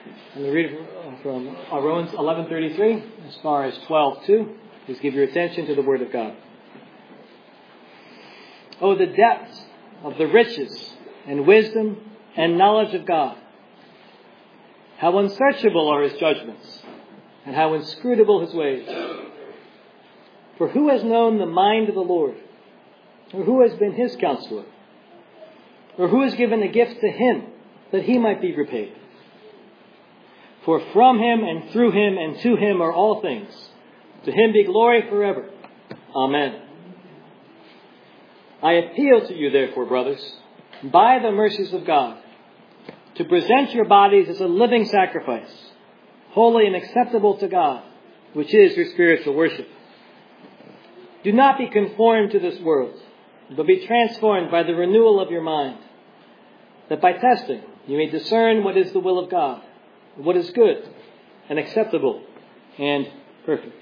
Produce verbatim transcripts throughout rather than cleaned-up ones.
And we read from Romans eleven thirty-three as far as twelve two. Please give your attention to the Word of God. Oh, the depth of the riches and wisdom and knowledge of God. How unsearchable are His judgments, and how inscrutable His ways. For who has known the mind of the Lord? Or who has been His counselor? Or who has given a gift to Him that He might be repaid? For from Him and through Him and to Him are all things. To Him be glory forever. Amen. I appeal to you, therefore, brothers, by the mercies of God, to present your bodies as a living sacrifice, holy and acceptable to God, which is your spiritual worship. Do not be conformed to this world, but be transformed by the renewal of your mind, that by testing you may discern what is the will of God, what is good and acceptable and perfect.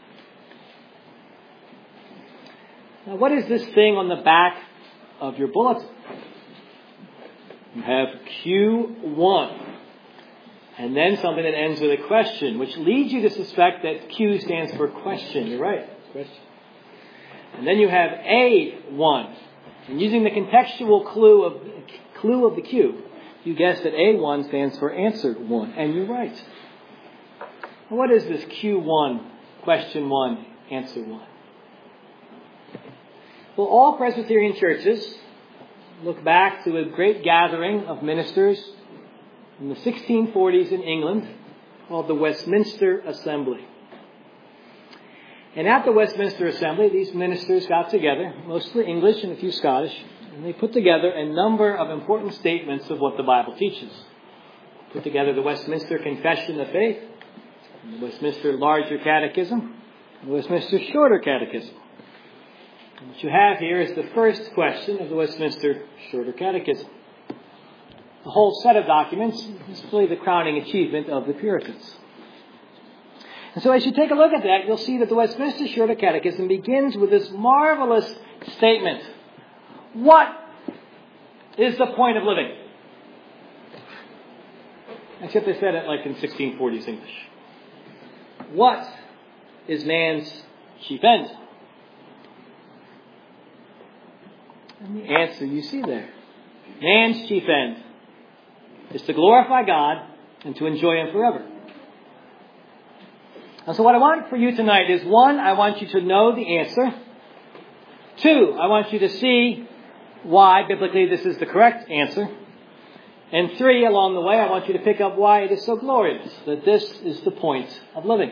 Now, what is this thing on the back of your bulletin? You have Q one. And then something that ends with a question, which leads you to suspect that Q stands for question. You're right. Question. And then you have A one. And using the contextual clue of clue of the Q, you guess that A one stands for answer one. And you're right. What is this Q one, question one, answer one? Well, all Presbyterian churches look back to a great gathering of ministers in the sixteen forties in England called the Westminster Assembly. And at the Westminster Assembly, these ministers got together, mostly English and a few Scottish, and they put together a number of important statements of what the Bible teaches. Put together the Westminster Confession of Faith, the Westminster Larger Catechism, and the Westminster Shorter Catechism. And what you have here is the first question of the Westminster Shorter Catechism. The whole set of documents is really the crowning achievement of the Puritans. And so as you take a look at that, you'll see that the Westminster Shorter Catechism begins with this marvelous statement. What is the point of living? Except they said it like in sixteen forties English. What is man's chief end? And the answer you see there. Man's chief end is to glorify God and to enjoy Him forever. And so what I want for you tonight is, one, I want you to know the answer. Two, I want you to see why biblically this is the correct answer. And three, along the way, I want you to pick up why it is so glorious that this is the point of living.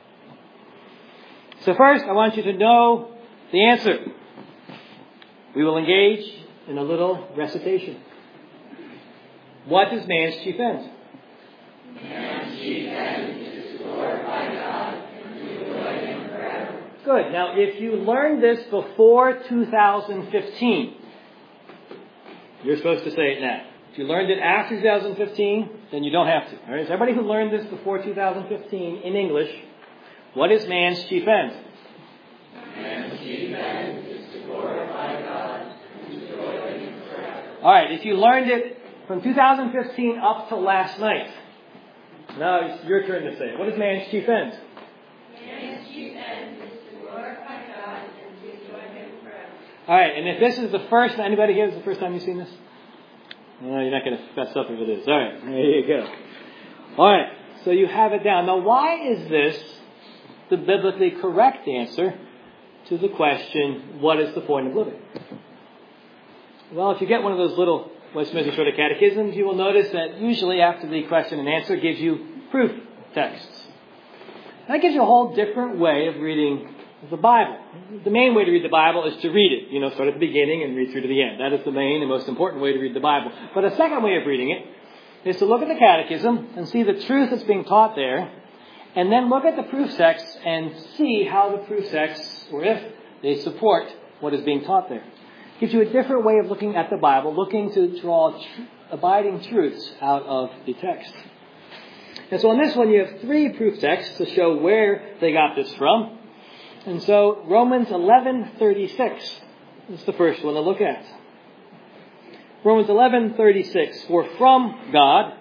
So first, I want you to know the answer. We will engage in a little recitation. What is man's chief end? Man's chief end is to glorify God and to enjoy Him forever. Good. Now, if you learned this before two thousand fifteen, you're supposed to say it now. If you learned it after two thousand fifteen, then you don't have to. All right? So everybody who learned this before two thousand fifteen in English, what is man's chief end? Man's chief end is to glorify God and to enjoy Him forever. All right. If you learned it from two thousand fifteen up to last night, now it's your turn to say it. What is man's chief end? Man's chief end is to glorify God and to enjoy Him forever. All right. And if this is the first, anybody here, is the first time you've seen this? No, you're not going to fess up if it is. All right. There you go. All right. So you have it down. Now, why is this the biblically correct answer to the question, what is the point of living? Well, if you get one of those little Westminster Shorter Catechisms, you will notice that usually after the question and answer gives you proof texts. And that gives you a whole different way of reading the Bible. The main way to read the Bible is to read it. You know, start at the beginning and read through to the end. That is the main and most important way to read the Bible. But a second way of reading it is to look at the Catechism and see the truth that's being taught there, and then look at the proof texts and see how the proof texts, or if they support what is being taught there. Gives you a different way of looking at the Bible, looking to draw tr- abiding truths out of the text. And so on this one, you have three proof texts to show where they got this from. And so Romans eleven thirty-six is the first one to look at. Romans eleven thirty-six, for from God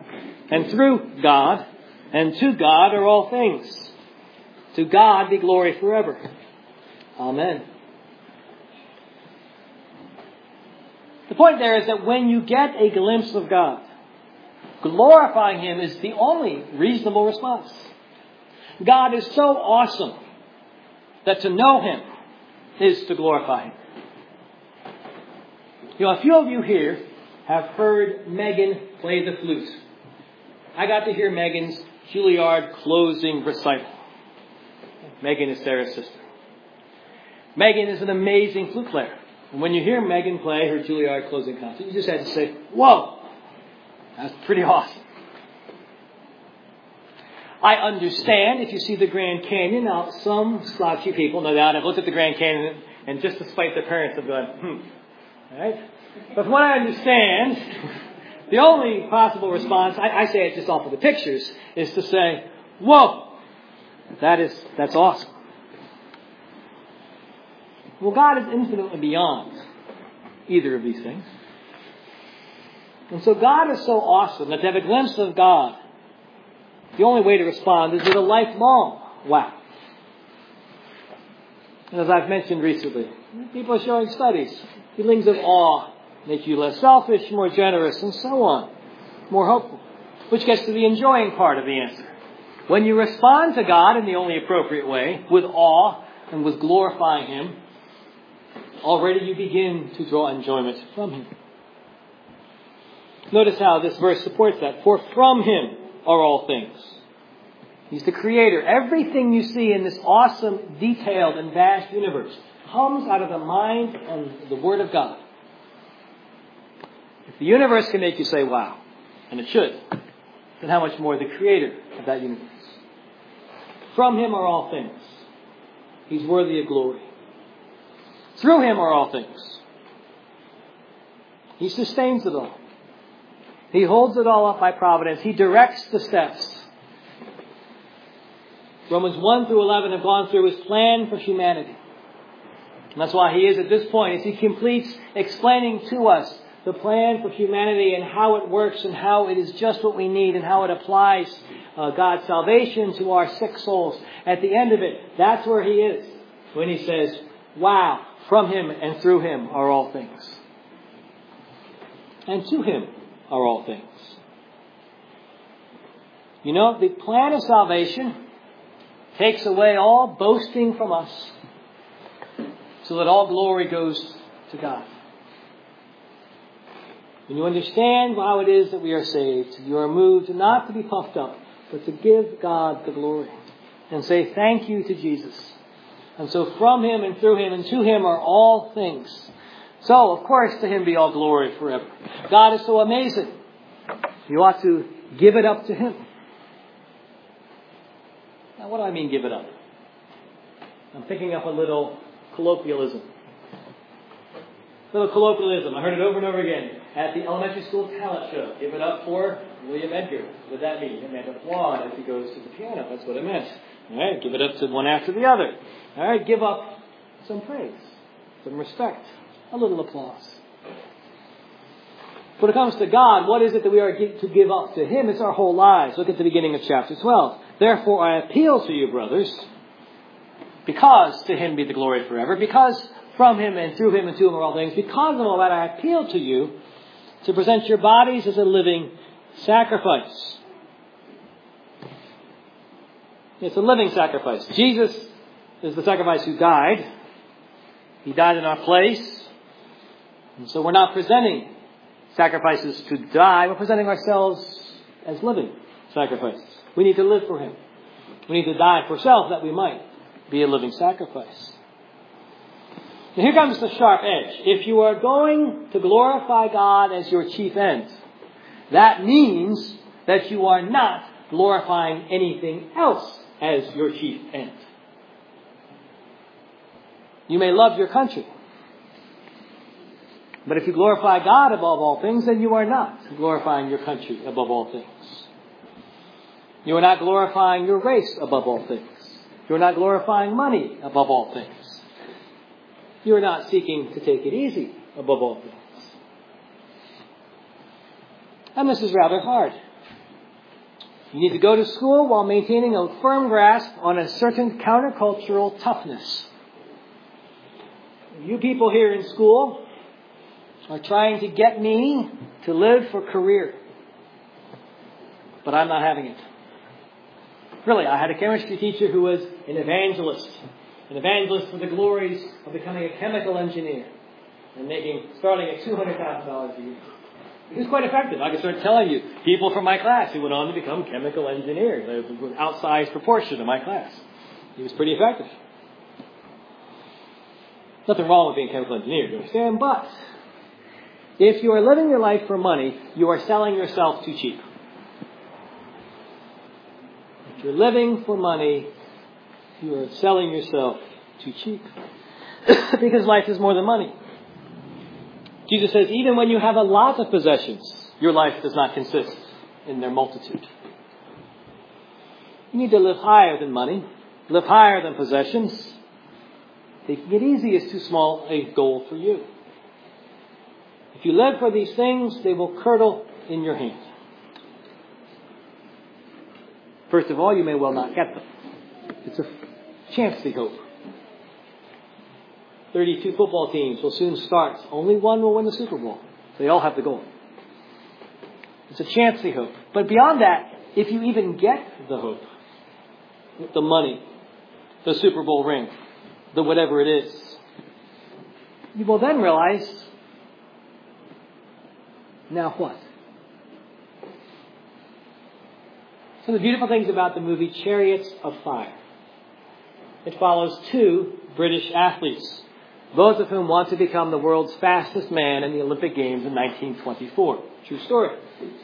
and through God, and to God are all things. To God be glory forever. Amen. The point there is that when you get a glimpse of God, glorifying Him is the only reasonable response. God is so awesome that to know Him is to glorify Him. You know, a few of you here have heard Megan play the flute. I got to hear Megan's Juilliard closing recital. Megan is Sarah's sister. Megan is an amazing flute player. And when you hear Megan play her Juilliard closing concert, you just have to say, whoa, that's pretty awesome. I understand if you see the Grand Canyon. Now, some slouchy people, no doubt, have looked at the Grand Canyon and just to spite their parents have gone, hmm. All right? But from what I understand, the only possible response, I, I say it just off of the pictures, is to say, whoa, that is, that's awesome. Well, God is infinitely beyond either of these things. And so God is so awesome that to have a glimpse of God, the only way to respond is with a lifelong wow. And as I've mentioned recently, people are showing studies. Feelings of awe make you less selfish, more generous, and so on. More hopeful. Which gets to the enjoying part of the answer. When you respond to God in the only appropriate way, with awe and with glorifying Him, already you begin to draw enjoyment from Him. Notice how this verse supports that. For from Him are all things. He's the Creator. Everything you see in this awesome, detailed, and vast universe comes out of the mind and the Word of God. If the universe can make you say, wow, and it should, then how much more the Creator of that universe? From Him are all things. He's worthy of glory. Through Him are all things. He sustains it all. He holds it all up by providence. He directs the steps. Romans one through eleven have gone through His plan for humanity. And that's why He is at this point, as He completes explaining to us the plan for humanity and how it works and how it is just what we need and how it applies uh, God's salvation to our sick souls. At the end of it, that's where He is when He says, wow, from Him and through Him are all things. And to Him are all things. You know, the plan of salvation takes away all boasting from us so that all glory goes to God. When you understand how it is that we are saved, you are moved not to be puffed up, but to give God the glory and say thank you to Jesus. And so from Him and through Him and to Him are all things. So, of course, to Him be all glory forever. God is so amazing. You ought to give it up to Him. Now, what do I mean give it up? I'm picking up a little colloquialism. A little colloquialism. I heard it over and over again at the elementary school talent show. Give it up for William Edgar. What did that mean? It meant applaud as he goes to the piano. That's what it meant. All right, give it up to one after the other. All right, give up some praise, some respect, a little applause. When it comes to God, what is it that we are to give up to Him? It's our whole lives. Look at the beginning of chapter twelve. Therefore, I appeal to you, brothers, because to Him be the glory forever, because from Him and through Him and to Him are all things, because of all that, I appeal to you to present your bodies as a living sacrifice. It's a living sacrifice. Jesus is the sacrifice who died. He died in our place. And so we're not presenting sacrifices to die. We're presenting ourselves as living sacrifices. We need to live for Him. We need to die for self that we might be a living sacrifice. Now here comes the sharp edge. If you are going to glorify God as your chief end, that means that you are not glorifying anything else as your chief end. You may love your country, but if you glorify God above all things, then you are not glorifying your country above all things. You are not glorifying your race above all things. You are not glorifying money above all things. You are not seeking to take it easy above all things. And this is rather hard. You need to go to school while maintaining a firm grasp on a certain countercultural toughness. You people here in school are trying to get me to live for career. But I'm not having it. Really, I had a chemistry teacher who was an evangelist. An evangelist for the glories of becoming a chemical engineer and making, starting at two hundred thousand dollars a year. He was quite effective. I could start telling you people from my class who went on to become chemical engineers. There was an outsized proportion of my class. He was pretty effective. Nothing wrong with being a chemical engineer, you understand? But if you are living your life for money, you are selling yourself too cheap. If you're living for money, you are selling yourself too cheap. Because life is more than money. Jesus says, even when you have a lot of possessions, your life does not consist in their multitude. You need to live higher than money, live higher than possessions. Taking it easy is too small a goal for you. If you live for these things, they will curdle in your hand. First of all, you may well not get them. It's a chancy hope. thirty-two football teams will soon start. Only one will win the Super Bowl. They all have the goal. It's a chancy hope. But beyond that, if you even get the hope, the money, the Super Bowl ring, the whatever it is, you will then realize, now what? Some of the beautiful things about the movie Chariots of Fire. It follows two British athletes, both of whom want to become the world's fastest man in the Olympic Games in nineteen twenty-four. True story.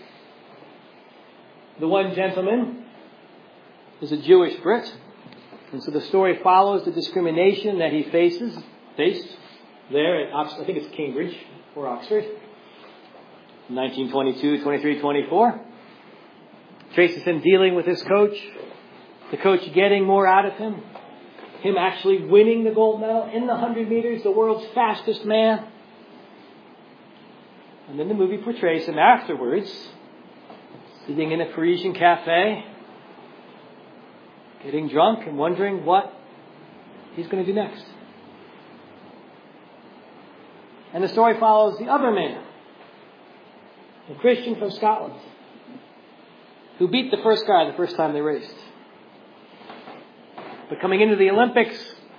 The one gentleman is a Jewish Brit, and so the story follows the discrimination that he faces, faced there at Oxford, I think it's Cambridge or Oxford, nineteen twenty-two, twenty-three, twenty-four. Traces him dealing with his coach, the coach getting more out of him, him actually winning the gold medal in the one hundred meters, the world's fastest man. And then the movie portrays him afterwards, sitting in a Parisian cafe, getting drunk and wondering what he's going to do next. And the story follows the other man, a Christian from Scotland, who beat the first guy the first time they raced. But coming into the Olympics,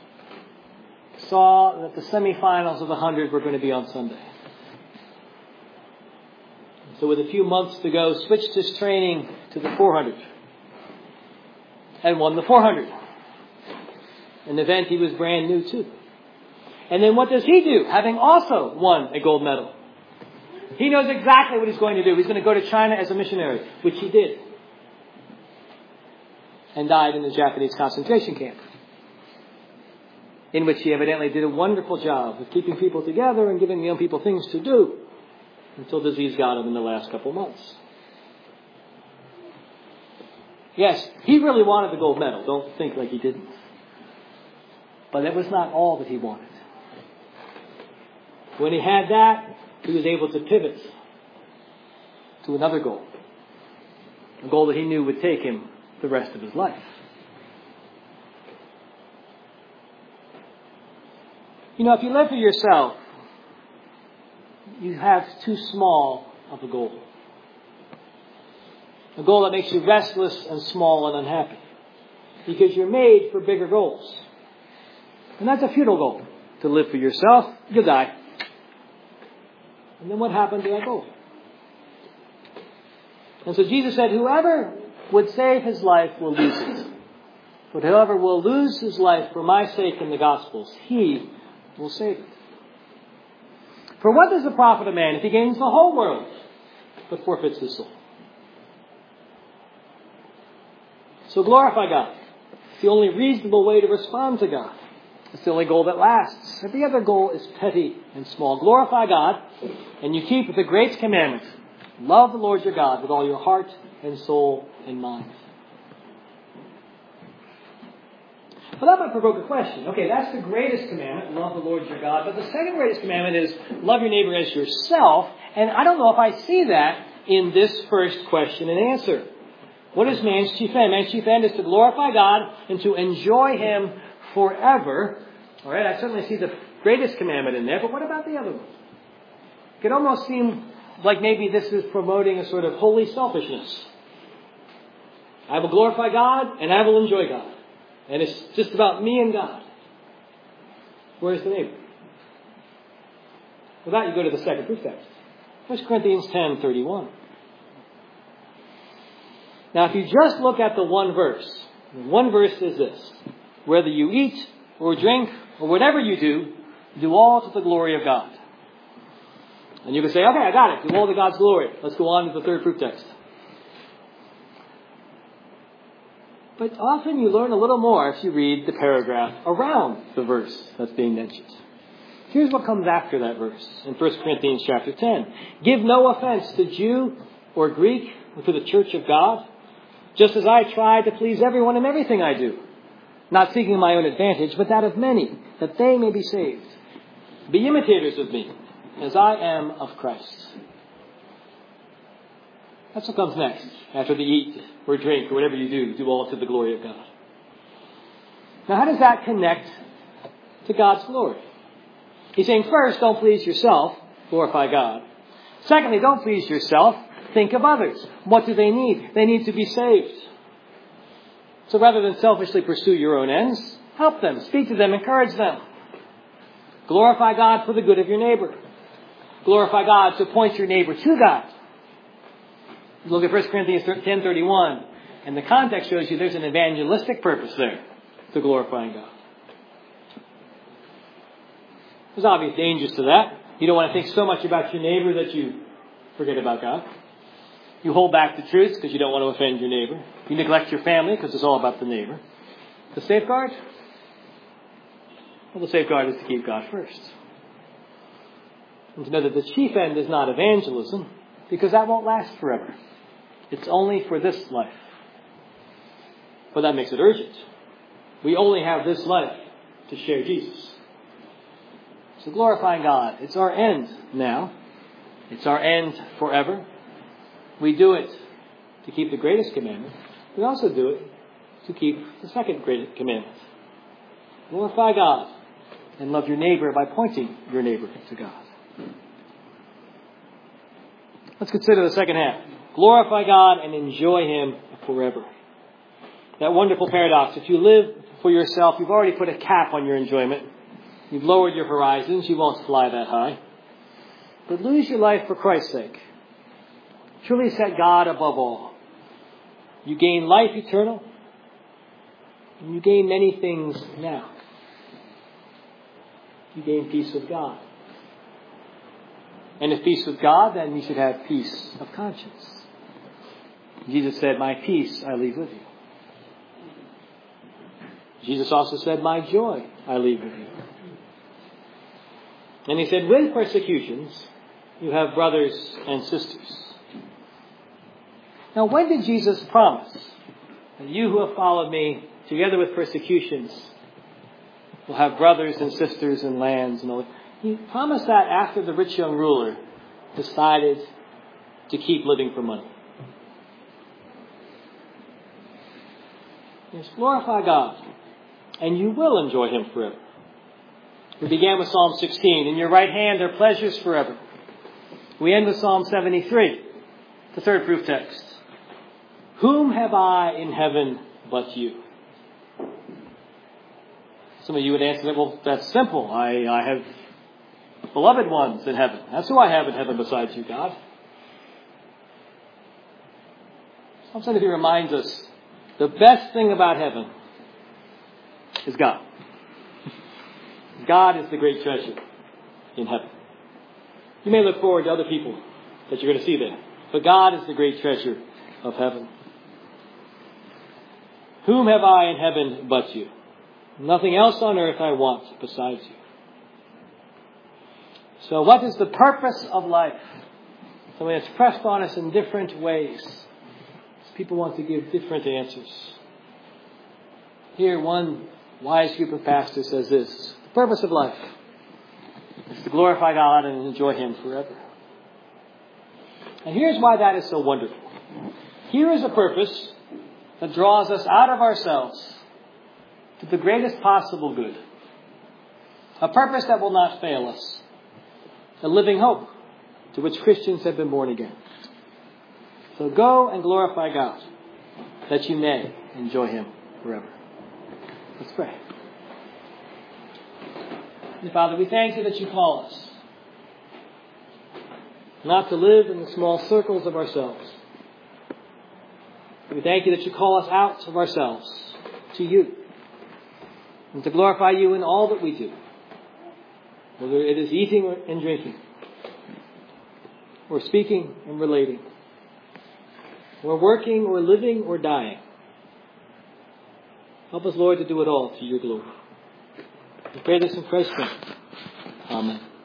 saw that the semifinals of the one hundred were going to be on Sunday. So with a few months to go, switched his training to the four hundred. And won the four hundred. An event he was brand new to. And then what does he do, having also won a gold medal? He knows exactly what he's going to do. He's going to go to China as a missionary, which he did. And died in the Japanese concentration camp, in which he evidently did a wonderful job of keeping people together and giving young people things to do until disease got him in the last couple of months. Yes, he really wanted the gold medal. Don't think like he didn't. But it was not all that he wanted. When he had that, he was able to pivot to another goal. A goal that he knew would take him the rest of his life. You know, if you live for yourself, you have too small of a goal. A goal that makes you restless and small and unhappy. Because you're made for bigger goals. And that's a futile goal. To live for yourself, you'll die. And then what happened to that goal? And so Jesus said, whoever would save his life will lose it. But whoever will lose his life for my sake in the Gospels, he will save it. For what does it profit a man if he gains the whole world, but forfeits his soul? So glorify God. It's the only reasonable way to respond to God. It's the only goal that lasts. Every other goal is petty and small. Glorify God, and you keep the great commandment. Love the Lord your God with all your heart and soul and mind. Well, that might provoke a question. Okay, that's the greatest commandment, love the Lord your God. But the second greatest commandment is love your neighbor as yourself. And I don't know if I see that in this first question and answer. What is man's chief end? Man's chief end is to glorify God and to enjoy Him forever. All right, I certainly see the greatest commandment in there, but what about the other one? It could almost seem like maybe this is promoting a sort of holy selfishness. I will glorify God and I will enjoy God. And it's just about me and God. Where's the neighbor? For that, you go to the second proof text. First Corinthians ten thirty-one. Now, if you just look at the one verse, the one verse is this. Whether you eat or drink or whatever you do, do all to the glory of God. And you can say, okay, I got it. Do all to God's glory. Let's go on to the third proof text. But often you learn a little more if you read the paragraph around the verse that's being mentioned. Here's what comes after that verse in First Corinthians chapter ten. Give no offense to Jew or Greek or to the church of God, just as I try to please everyone in everything I do, not seeking my own advantage, but that of many, that they may be saved. Be imitators of me, as I am of Christ. That's what comes next. After the eat or drink or whatever you do, do all to the glory of God. Now, how does that connect to God's glory? He's saying, first, don't please yourself, glorify God. Secondly, don't please yourself, think of others. What do they need? They need to be saved. So rather than selfishly pursue your own ends, help them, speak to them, encourage them. Glorify God for the good of your neighbor. Glorify God to point your neighbor to God. Look at First Corinthians ten thirty-one, and the context shows you there's an evangelistic purpose there to glorifying God. There's obvious dangers to that. You don't want to think so much about your neighbor that you forget about God. You hold back the truth because you don't want to offend your neighbor. You neglect your family because it's all about the neighbor. The safeguard? Well, the safeguard is to keep God first. And to know that the chief end is not evangelism, because that won't last forever. It's only for this life. But that makes it urgent. We only have this life to share Jesus. So glorifying God, it's our end now. It's our end forever. We do it to keep the greatest commandment. We also do it to keep the second greatest commandment. Glorify God and love your neighbor by pointing your neighbor to God. Let's consider the second half. Glorify God and enjoy Him forever. That wonderful paradox. If you live for yourself, you've already put a cap on your enjoyment. You've lowered your horizons. You won't fly that high. But lose your life for Christ's sake. Truly set God above all. You gain life eternal. And you gain many things now. You gain peace with God. And if peace with God, then you should have peace of conscience. Jesus said, my peace I leave with you. Jesus also said, my joy I leave with you. And He said, with persecutions, you have brothers and sisters. Now, when did Jesus promise that you who have followed me, together with persecutions, will have brothers and sisters and lands and all that? He promised that after the rich young ruler decided to keep living for money. Yes, glorify God, and you will enjoy Him forever. We began with Psalm sixteen. In your right hand are pleasures forever. We end with Psalm seventy-three, the third proof text. Whom have I in heaven but you? Some of you would answer that, well, that's simple. I, I have beloved ones in heaven. That's who I have in heaven besides you, God. Psalm seventy-three reminds us the best thing about heaven is God. God is the great treasure in heaven. You may look forward to other people that you're going to see there, but God is the great treasure of heaven. Whom have I in heaven but you? Nothing else on earth I want besides you. So what is the purpose of life? So when it's pressed on us in different ways, people want to give different answers. Here, one wise group of pastors says this: the purpose of life is to glorify God and enjoy Him forever. And here's why that is so wonderful. Here is a purpose that draws us out of ourselves to the greatest possible good. A purpose that will not fail us. A living hope to which Christians have been born again. So go and glorify God, that you may enjoy Him forever. Let's pray. And Father, we thank you that you call us not to live in the small circles of ourselves. We thank you that you call us out of ourselves to you and to glorify you in all that we do, whether it is eating and drinking, or speaking and relating, or working or living or dying. Help us, Lord, to do it all to your glory. We pray this in Christ's name. Amen.